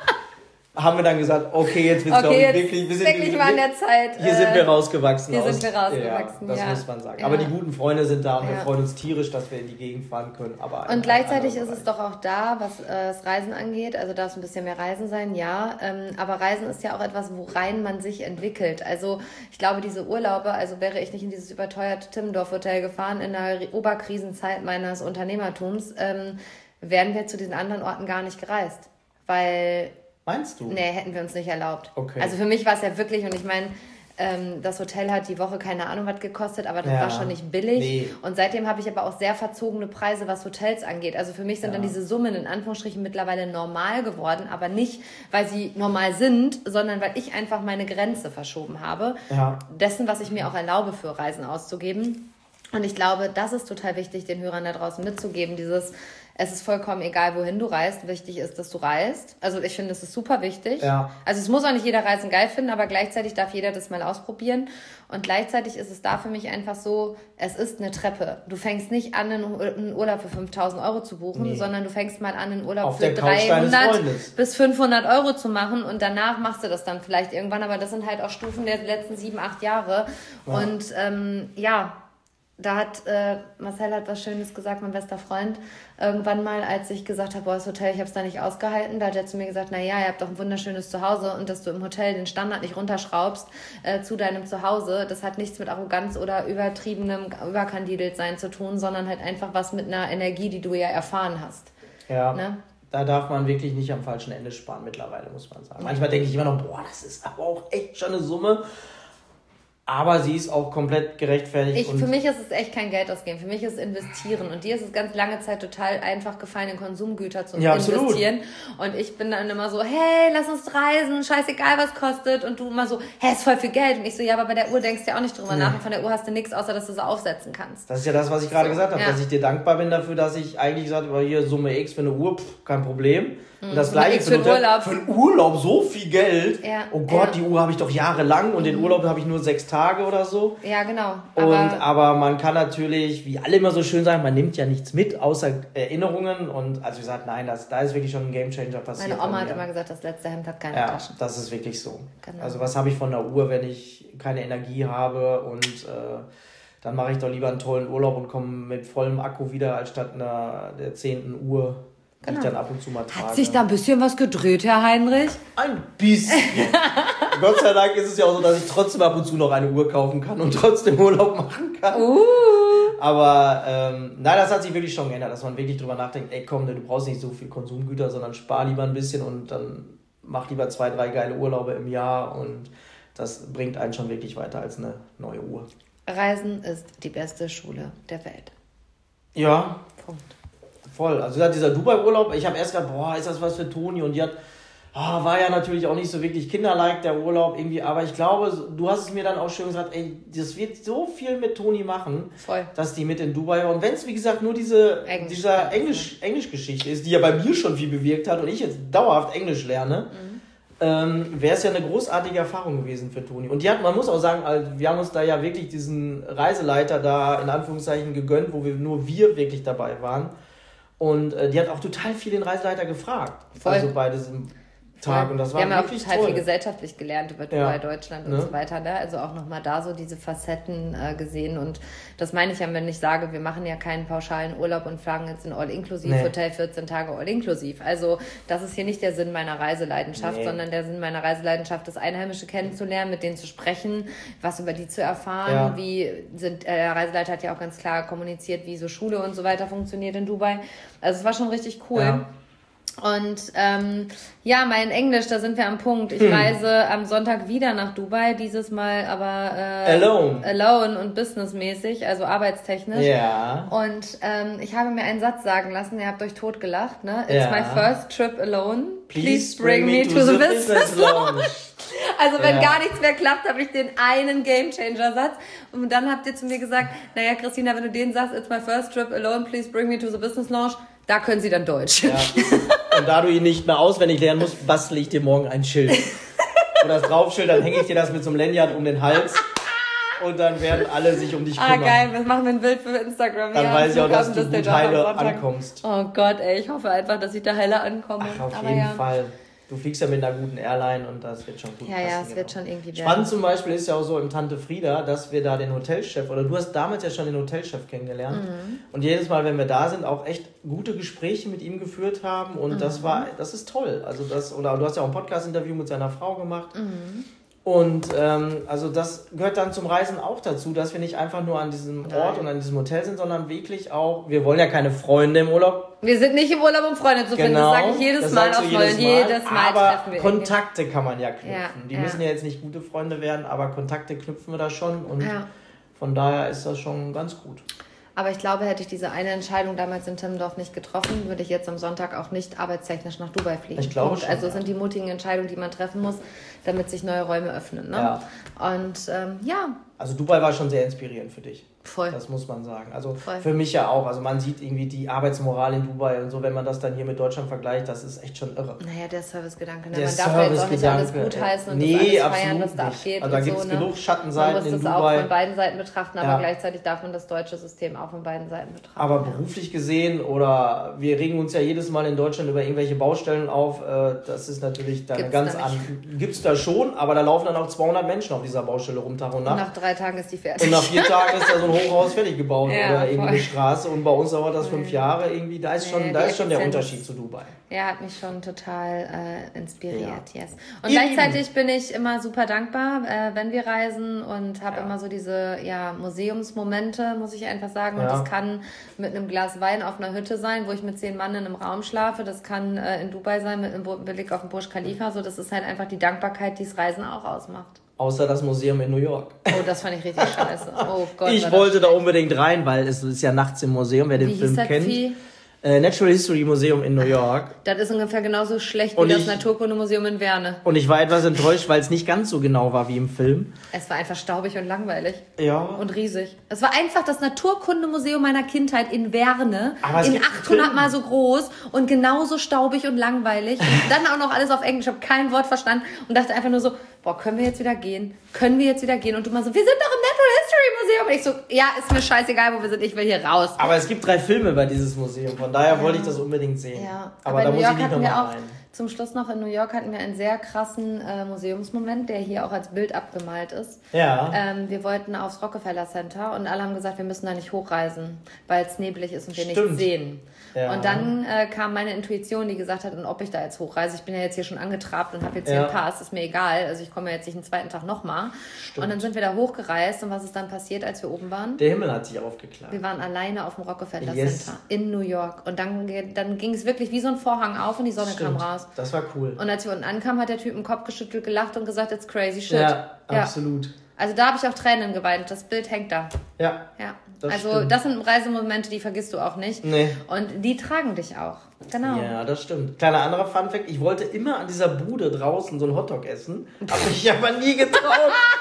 Speaker 2: haben wir dann gesagt, okay, jetzt wird es, glaube ich,
Speaker 1: wirklich mal an der Zeit.
Speaker 2: Hier sind wir rausgewachsen.
Speaker 1: Hier sind wir rausgewachsen,
Speaker 2: das muss man sagen. Aber die guten Freunde sind da und wir freuen uns tierisch, dass wir in die Gegend fahren können. Aber
Speaker 1: und gleichzeitig ist es doch auch da, was das Reisen angeht, also darf es ein bisschen mehr Reisen sein, ja. Aber Reisen ist ja auch etwas, worein man sich entwickelt. Also ich glaube, diese Urlaube, also wäre ich nicht in dieses überteuerte Timmendorf-Hotel gefahren, in der Oberkrisenzeit meines Unternehmertums, wären wir zu diesen anderen Orten gar nicht gereist. Weil...
Speaker 2: Meinst du?
Speaker 1: Nee, hätten wir uns nicht erlaubt.
Speaker 2: Okay.
Speaker 1: Also für mich war es ja wirklich, und ich meine, das Hotel hat die Woche keine Ahnung was gekostet, aber das war schon nicht billig. Nee. Und seitdem habe ich aber auch sehr verzogene Preise, was Hotels angeht. Also für mich sind dann diese Summen in Anführungsstrichen mittlerweile normal geworden, aber nicht, weil sie normal sind, sondern weil ich einfach meine Grenze verschoben habe. Ja. Dessen, was ich mir auch erlaube, für Reisen auszugeben. Und ich glaube, das ist total wichtig, den Hörern da draußen mitzugeben, es ist vollkommen egal, wohin du reist. Wichtig ist, dass du reist. Also ich finde, das ist super wichtig. Ja. Also es muss auch nicht jeder Reisen geil finden, aber gleichzeitig darf jeder das mal ausprobieren. Und gleichzeitig ist es da für mich einfach so, es ist eine Treppe. Du fängst nicht an, einen Urlaub für 5.000 Euro zu buchen, sondern du fängst mal an, einen Urlaub für 300 bis 500 Euro zu machen und danach machst du das dann vielleicht irgendwann. Aber das sind halt auch Stufen der letzten 7, 8 Jahre. Ja. Und da hat Marcel hat was Schönes gesagt, mein bester Freund, irgendwann mal, als ich gesagt habe, boah, das Hotel, ich habe es da nicht ausgehalten, da hat er zu mir gesagt, naja, ihr habt doch ein wunderschönes Zuhause und dass du im Hotel den Standard nicht runterschraubst zu deinem Zuhause, das hat nichts mit Arroganz oder übertriebenem Überkandideltsein zu tun, sondern halt einfach was mit einer Energie, die du ja erfahren hast.
Speaker 2: Ja. Ne? Da darf man wirklich nicht am falschen Ende sparen mittlerweile, muss man sagen. Manchmal denke ich immer noch, boah, das ist aber auch echt schon eine Summe. Aber sie ist auch komplett gerechtfertigt.
Speaker 1: Für mich ist es echt kein Geld ausgeben. Für mich ist es investieren. Und dir ist es ganz lange Zeit total einfach gefallen, in Konsumgüter zu investieren. Und ich bin dann immer so, hey, lass uns reisen, scheißegal, was kostet. Und du immer so, hey, ist voll viel Geld. Und ich so, ja, aber bei der Uhr denkst du ja auch nicht drüber nach. Und von der Uhr hast du nichts, außer dass du sie aufsetzen kannst.
Speaker 2: Das ist ja das, was ich gerade gesagt habe. Ja. Dass ich dir dankbar bin dafür, dass ich eigentlich gesagt habe, hier Summe X für eine Uhr, kein Problem. Und das gleiche für einen Urlaub, so viel Geld. Ja, oh Gott, die Uhr habe ich doch jahrelang und den Urlaub habe ich nur 6 Tage oder so.
Speaker 1: Ja, genau.
Speaker 2: Aber man kann natürlich, wie alle immer so schön sagen, man nimmt ja nichts mit, außer Erinnerungen. Und also gesagt, nein, da ist wirklich schon ein Gamechanger passiert.
Speaker 1: Meine Oma hat immer gesagt, das letzte Hemd hat keine Taschen.
Speaker 2: Das ist wirklich so. Genau. Also was habe ich von der Uhr, wenn ich keine Energie habe und dann mache ich doch lieber einen tollen Urlaub und komme mit vollem Akku wieder, als statt der 10. Uhr. Genau. Ich dann ab und zu mal trage.
Speaker 1: Hat sich da ein bisschen was gedreht, Herr Heinrich?
Speaker 2: Ein bisschen. Gott sei Dank ist es ja auch so, dass ich trotzdem ab und zu noch eine Uhr kaufen kann und trotzdem Urlaub machen kann. Aber nein, das hat sich wirklich schon geändert, dass man wirklich drüber nachdenkt, ey komm, du brauchst nicht so viel Konsumgüter, sondern spar lieber ein bisschen und dann mach lieber 2, 3 geile Urlaube im Jahr und das bringt einen schon wirklich weiter als eine neue Uhr.
Speaker 1: Reisen ist die beste Schule der Welt.
Speaker 2: Ja. Punkt. Voll. Also dieser Dubai-Urlaub, ich habe erst gedacht, boah, ist das was für Toni? Und die hat, war ja natürlich auch nicht so wirklich kinderlike, der Urlaub irgendwie. Aber ich glaube, du hast es mir dann auch schön gesagt, ey, das wird so viel mit Toni machen, dass die mit in Dubai war. Und wenn es, wie gesagt, nur dieser Englisch-Geschichte ist, die ja bei mir schon viel bewirkt hat und ich jetzt dauerhaft Englisch lerne, wäre es ja eine großartige Erfahrung gewesen für Toni. Und man muss auch sagen, wir haben uns da ja wirklich diesen Reiseleiter da in Anführungszeichen gegönnt, wo nur wir wirklich dabei waren. Und die hat auch total viel den Reiseleiter gefragt.
Speaker 1: Voll.
Speaker 2: Also bei diesem Tag. Und das war
Speaker 1: wir haben
Speaker 2: wirklich
Speaker 1: auch total
Speaker 2: toll.
Speaker 1: viel gesellschaftlich gelernt über Dubai, Deutschland und so weiter. Ne? Also auch nochmal da so diese Facetten gesehen. Und das meine ich ja, wenn ich sage, wir machen ja keinen pauschalen Urlaub und fahren jetzt in All-Inclusive-Hotel 14 Tage All-Inclusive. Also das ist hier nicht der Sinn meiner Reiseleidenschaft, sondern der Sinn meiner Reiseleidenschaft ist, Einheimische kennenzulernen, mit denen zu sprechen, was über die zu erfahren. Der Reiseleiter hat ja auch ganz klar kommuniziert, wie so Schule und so weiter funktioniert in Dubai. Also es war schon richtig cool. Ja. Und mein Englisch, da sind wir am Punkt. Ich reise am Sonntag wieder nach Dubai, dieses Mal aber alone und businessmäßig, also arbeitstechnisch.
Speaker 2: Ja.
Speaker 1: Und ich habe mir einen Satz sagen lassen, ihr habt euch totgelacht, ne? It's my first trip alone. Please bring me to the business lounge. Also wenn gar nichts mehr klappt, habe ich den einen Gamechanger-Satz. Und dann habt ihr zu mir gesagt, naja, Christina, wenn du den sagst, it's my first trip alone, please bring me to the business lounge, da können sie dann Deutsch.
Speaker 2: Ja. Und da du ihn nicht mehr auswendig lernen musst, bastle ich dir morgen ein Schild. Und das Draufschild, dann hänge ich dir das mit so einem Lanyard um den Hals. Und dann werden alle sich um dich kümmern.
Speaker 1: Geil, was machen wir ein Bild für Instagram?
Speaker 2: Dann weiß ich auch, dass du gut heile ankommst.
Speaker 1: Oh Gott, ey, ich hoffe einfach, dass ich da heile ankomme.
Speaker 2: Ach, auf jeden Fall. Du fliegst ja mit einer guten Airline und das wird schon gut passen.
Speaker 1: Ja, es wird schon irgendwie werden.
Speaker 2: Spannend zum Beispiel ist ja auch so im Tante Frieda, dass wir da den Hotelchef, oder du hast damals ja schon den Hotelchef kennengelernt. Und jedes Mal, wenn wir da sind, auch echt gute Gespräche mit ihm geführt haben. Und das ist toll. Also du hast ja auch ein Podcast-Interview mit seiner Frau gemacht. Und also das gehört dann zum Reisen auch dazu, dass wir nicht einfach nur an diesem Ort und an diesem Hotel sind, sondern wirklich auch, wir wollen ja keine Freunde im Urlaub.
Speaker 1: Wir sind nicht im Urlaub, um Freunde zu finden, das sage ich jedes Mal auf Freunde. Jedes Mal treffen wir
Speaker 2: Kontakte kann man ja knüpfen. Die müssen ja jetzt nicht gute Freunde werden, aber Kontakte knüpfen wir da schon und von daher ist das schon ganz gut.
Speaker 1: Aber ich glaube, hätte ich diese eine Entscheidung damals in Timmendorf nicht getroffen, würde ich jetzt am Sonntag auch nicht arbeitstechnisch nach Dubai fliegen.
Speaker 2: Ich glaube schon,
Speaker 1: also es sind die mutigen Entscheidungen, die man treffen muss, damit sich neue Räume öffnen. Ne?
Speaker 2: Ja.
Speaker 1: Und
Speaker 2: Also Dubai war schon sehr inspirierend für dich.
Speaker 1: Voll.
Speaker 2: Das muss man sagen. Also für mich ja auch. Also man sieht irgendwie die Arbeitsmoral in Dubai und so, wenn man das dann hier mit Deutschland vergleicht, das ist echt schon irre.
Speaker 1: Naja, der Servicegedanke.
Speaker 2: Ne?
Speaker 1: Man darf ja jetzt auch nicht alles gutheißen und das alles feiern, was da abgeht.
Speaker 2: Also da gibt es genug Schattenseiten in Dubai.
Speaker 1: Man muss das auch von beiden Seiten betrachten, aber gleichzeitig darf man das deutsche System auch von beiden Seiten betrachten.
Speaker 2: Aber beruflich gesehen, oder wir regen uns ja jedes Mal in Deutschland über irgendwelche Baustellen auf, das ist natürlich dann ganz anders. Gibt es da schon, aber da laufen dann auch 200 Menschen auf dieser Baustelle rum, Tag und Nacht.
Speaker 1: Und nach 3 Tagen ist die fertig.
Speaker 2: Und nach 4 Tagen ist da so ein Hochhaus fertig gebaut oder irgendwie eine Straße. Und bei uns dauert das 5 Jahre irgendwie. Da ist schon der Unterschied zu Dubai.
Speaker 1: Ja, hat mich schon total inspiriert, yes. Und gleichzeitig bin ich immer super dankbar, wenn wir reisen und habe immer so diese Museumsmomente, muss ich einfach sagen. Und das kann mit einem Glas Wein auf einer Hütte sein, wo ich mit 10 Mann in einem Raum schlafe. Das kann in Dubai sein mit einem Blick auf den Burj Khalifa. So, das ist halt einfach die Dankbarkeit, die das Reisen auch ausmacht.
Speaker 2: Außer das Museum in New York.
Speaker 1: Oh, das fand ich richtig scheiße. Oh Gott.
Speaker 2: Ich wollte da unbedingt rein, weil es ist ja nachts im Museum, wer den Film kennt. Natural History Museum in New York.
Speaker 1: Das ist ungefähr genauso schlecht wie das Naturkundemuseum in Werne.
Speaker 2: Und ich war etwas enttäuscht, weil es nicht ganz so genau war wie im Film.
Speaker 1: Es war einfach staubig und langweilig.
Speaker 2: Ja.
Speaker 1: Und riesig. Es war einfach das Naturkundemuseum meiner Kindheit in Werne. In 800 Mal so groß und genauso staubig und langweilig. Und dann auch noch alles auf Englisch. Ich habe kein Wort verstanden und dachte einfach nur so, können wir jetzt wieder gehen? Können wir jetzt wieder gehen? Und du mal so, wir sind doch im Natural History Museum. Und ich so, ja, ist mir scheißegal, wo wir sind, ich will hier raus.
Speaker 2: Aber es gibt 3 Filme bei dieses Museum, von daher wollte ich das unbedingt sehen.
Speaker 1: Ja.
Speaker 2: Aber da muss ich nicht nochmal rein.
Speaker 1: Zum Schluss noch in New York hatten wir einen sehr krassen Museumsmoment, der hier auch als Bild abgemalt ist.
Speaker 2: Ja.
Speaker 1: Wir wollten aufs Rockefeller Center und alle haben gesagt, wir müssen da nicht hochreisen, weil es neblig ist und wir nichts sehen. Ja. Und dann kam meine Intuition, die gesagt hat, und ob ich da jetzt hochreise. Ich bin ja jetzt hier schon angetrabt und habe jetzt hier einen Pass, ist mir egal. Also ich komme ja jetzt nicht den zweiten Tag nochmal. Und dann sind wir da hochgereist und was ist dann passiert, als wir oben waren?
Speaker 2: Der Himmel hat sich aufgeklappt.
Speaker 1: Wir waren alleine auf dem Rockefeller Center in New York. Und dann ging es wirklich wie so ein Vorhang auf und die Sonne kam raus.
Speaker 2: Das war cool.
Speaker 1: Und als wir unten ankamen, hat der Typ den Kopf geschüttelt, gelacht und gesagt, it's crazy shit.
Speaker 2: Ja, absolut.
Speaker 1: Also da habe ich auch Tränen geweint. Das Bild hängt da.
Speaker 2: Ja.
Speaker 1: Das sind Reisemomente, die vergisst du auch nicht.
Speaker 2: Nee.
Speaker 1: Und die tragen dich auch. Genau.
Speaker 2: Ja, das stimmt. Kleiner anderer Funfact, ich wollte immer an dieser Bude draußen so einen Hotdog essen, habe mich aber nie getraut.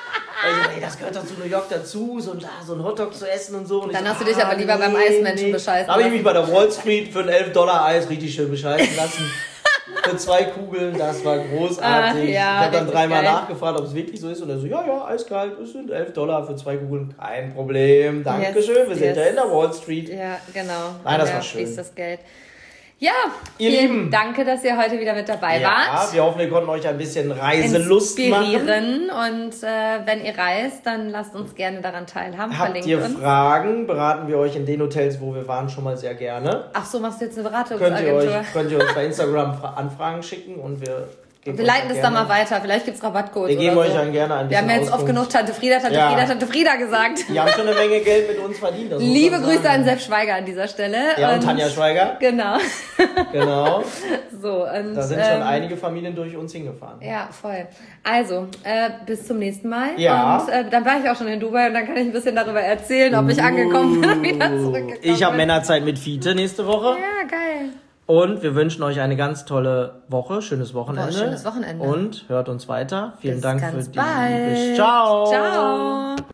Speaker 2: Also, ey, das gehört doch zu New York dazu, so ein Hotdog zu essen und so. Und
Speaker 1: dann hast du dich aber lieber beim Eismenschen bescheißen
Speaker 2: lassen. Da habe ich mich bei der Wall Street für ein $11 Eis richtig schön bescheißen lassen. für 2 Kugeln, das war großartig.
Speaker 1: Ja,
Speaker 2: ich habe dann 3-mal
Speaker 1: geil.
Speaker 2: nachgefragt, ob es wirklich so ist. Und er so, ja, eiskalt, es sind $11 für 2 Kugeln. Kein Problem, Dankeschön, wir sind ja in der Wall Street.
Speaker 1: Ja, genau.
Speaker 2: Nein, das war schön.
Speaker 1: Fließt das Geld. Ja,
Speaker 2: Ihr
Speaker 1: vielen
Speaker 2: Lieben.
Speaker 1: Danke, dass ihr heute wieder mit dabei wart.
Speaker 2: Wir hoffen, wir konnten euch ein bisschen Reiselust machen.
Speaker 1: Inspirieren. Und wenn ihr reist, dann lasst uns gerne daran teilhaben.
Speaker 2: Habt ihr Fragen, beraten wir euch in den Hotels, wo wir waren, schon mal sehr gerne.
Speaker 1: Ach so, machst du jetzt eine Beratungsagentur?
Speaker 2: Könnt ihr uns bei Instagram Anfragen schicken und wir
Speaker 1: leiten das dann mal weiter. Vielleicht gibt es Rabattcodes.
Speaker 2: Wir geben euch dann gerne ein bisschen
Speaker 1: Wir haben jetzt oft genug Tante Frieda gesagt.
Speaker 2: Die haben schon eine Menge Geld mit uns verdient.
Speaker 1: Liebe Grüße an Sepp Schweiger an dieser Stelle.
Speaker 2: Ja, und Tanja Schweiger.
Speaker 1: Genau.
Speaker 2: Da sind schon einige Familien durch uns hingefahren.
Speaker 1: Ja, voll. Also, bis zum nächsten Mal.
Speaker 2: Ja.
Speaker 1: Und dann war ich auch schon in Dubai und dann kann ich ein bisschen darüber erzählen, ob ich angekommen bin und wieder zurückgekommen bin.
Speaker 2: Ich habe Männerzeit mit Fiete nächste Woche.
Speaker 1: Ja, geil.
Speaker 2: Und wir wünschen euch eine ganz tolle Woche, schönes Wochenende.
Speaker 1: Schönes Wochenende.
Speaker 2: Und hört uns weiter. Vielen Dank für die.
Speaker 1: Bald.
Speaker 2: Ciao.
Speaker 1: Ciao.